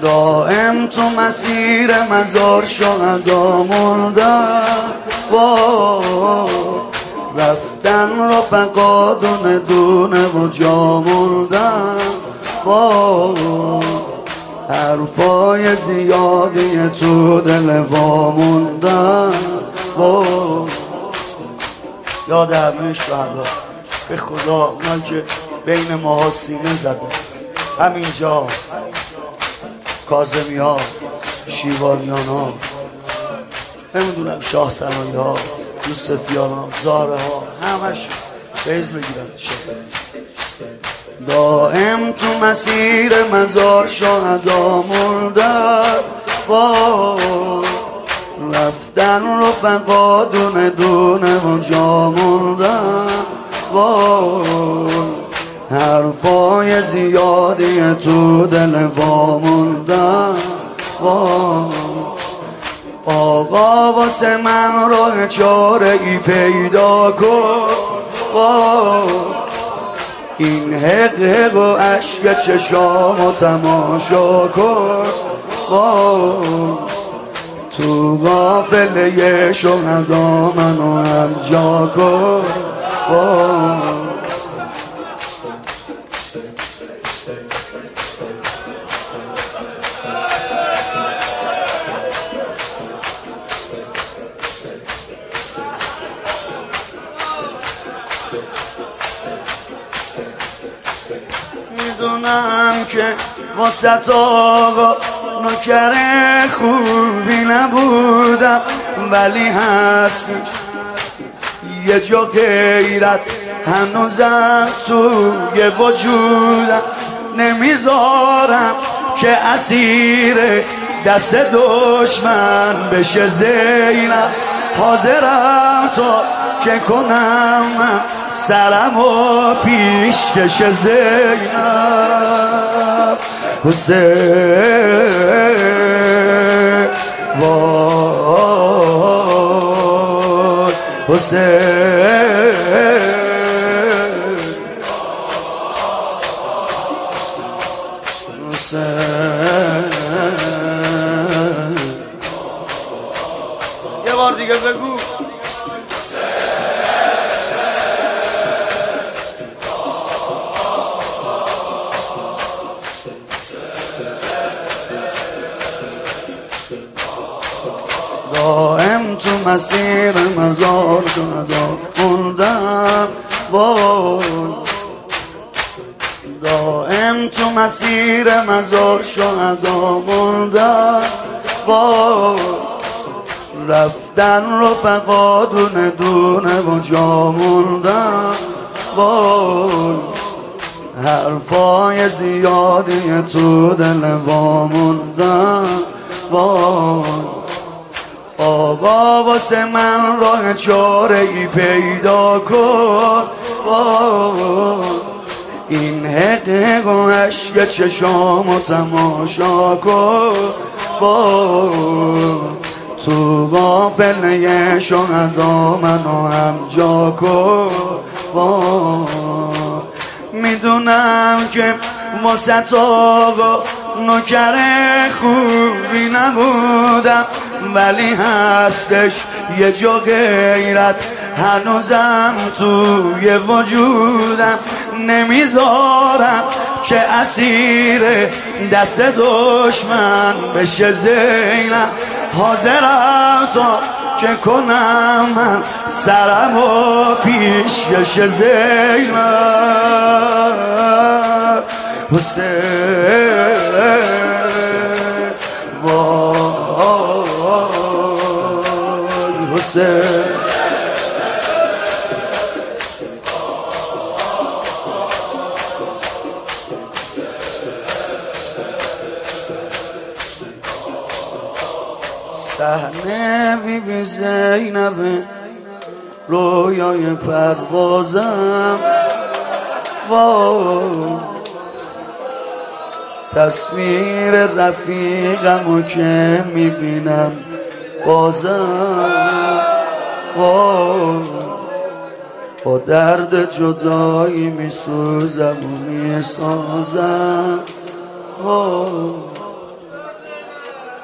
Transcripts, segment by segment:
دائم تو مسیر مزار شهدا موندن، رفتن رفقا دونه دونه و جا موندن، حرفای زیادی تو دل وا موندن. یاد همه شهدا به خدا اونایی که بین ماها سینه زدن، همینجا کاظمی ها، شیواریان ها، نمیدونم شاه سنایی ها، یوسفیان ها، زاره ها، همش فیض بگیرن. دائم تو مسیر مزار شهدا موندن، رفتن رفقا دونه دونه و جا موندن، حرفای زیادی تو دل وا موندن. آقا واسه من راه چاره ای پیدا کن، این حق و عشق چشامو تماشا کن، تو قافله شهدا منو هم جا کن. میدونم که واسه آقا نوکر خوبی نبودم، ولی هست یه جا غیرت هنوزم توی وجودم، نمیذارم که اسیر دست دشمن بشه زینب، حاضرم تا که کنم من سرم و پیشکش زینب. حسین وای حسین، یه بار دیگه بگو. دائم تو مسیر مزار شهدا موندم، دائم تو مسیر مزار شهدا موندم، رفتن رفقا دونه دونه و جا موندن، حرفای زیادی تو دل وا موندن. آقا واسه من راه چاره ای پیدا کن، این حق و عشق چشامو تماشا کن، تو قافله شهدا منو هم جا کن. میدونم که واسه آقا نوکر خوبی نبودم، ولی هستش یه جا غیرت هنوزم توی وجودم، نمیذارم که اسیر دست دشمن بشه زینب، حاضرم تا که کنم من سرم و پیشکش زینب. حسین وای حسین، صحنه بیبی زینب رویای پروازم، تصویر رفیقمو که میبینم بازم، با درد جدایی میسوزم و میسازم،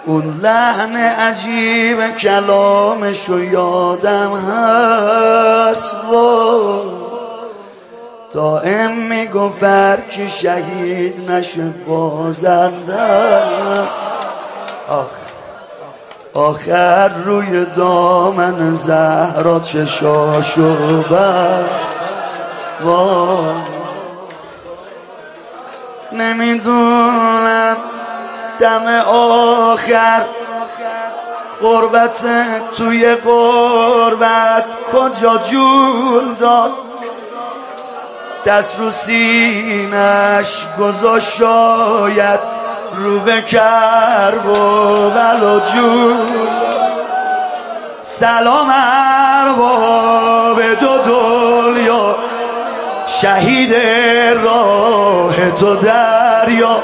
اون لحن عجیب کلامشو یادم هست دائم میگفت که شهید نشه بازنده است. آخر روی دامن زهرا چشاشو بست. نمیدونم دم آخر غربت توی غربت کجا جون داد، دست رو سینش گذاشت شاید رو به کرب و بلا جون. سلام ارباب دو دنیا، شهید راه تو دریا.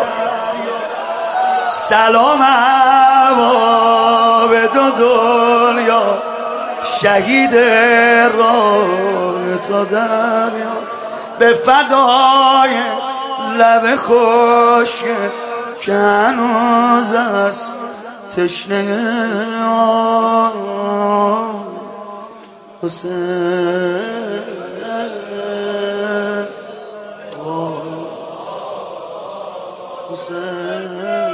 سلام ارباب دو دنیا، شهید راه تو دریا. به فدای لب خشک که هنوز است تشنه حسین. حسین